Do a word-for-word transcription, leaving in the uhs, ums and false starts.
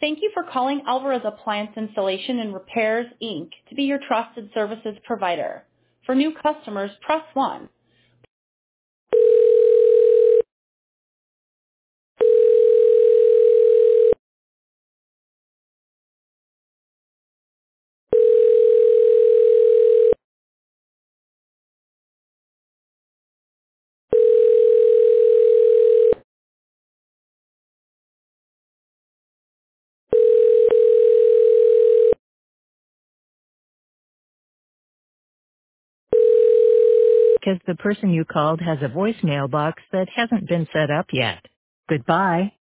Thank you for calling Alvarez Appliance Installation and Repairs, Incorporated to be your trusted services provider. For new customers, press one. Because the person you called has a voicemail box that hasn't been set up yet. Goodbye.